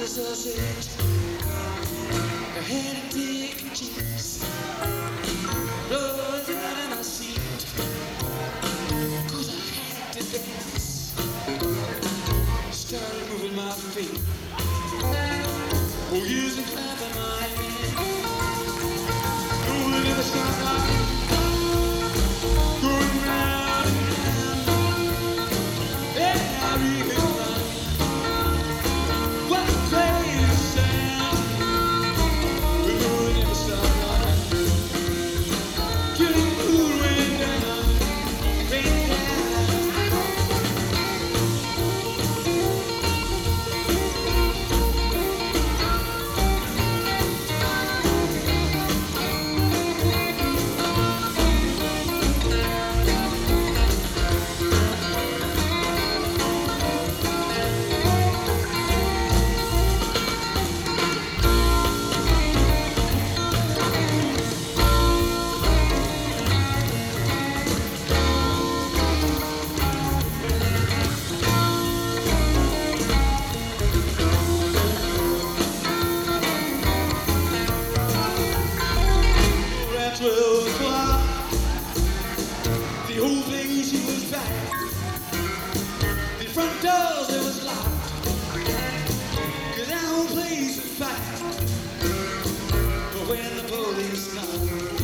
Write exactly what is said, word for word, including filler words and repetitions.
sausage, I had to take a chance. Rolled out in my seat, cause I had to dance. Started moving my feet, oh, using clapping my hands. Going in the sunlight, going round and round, and I really run. What a crazy sound, we're going in the sunlight, getting cool rain down, rain down. Twelve o'clock, the whole thing she was back. The front doors it was locked, cause our whole place was packed. But when the police stopped,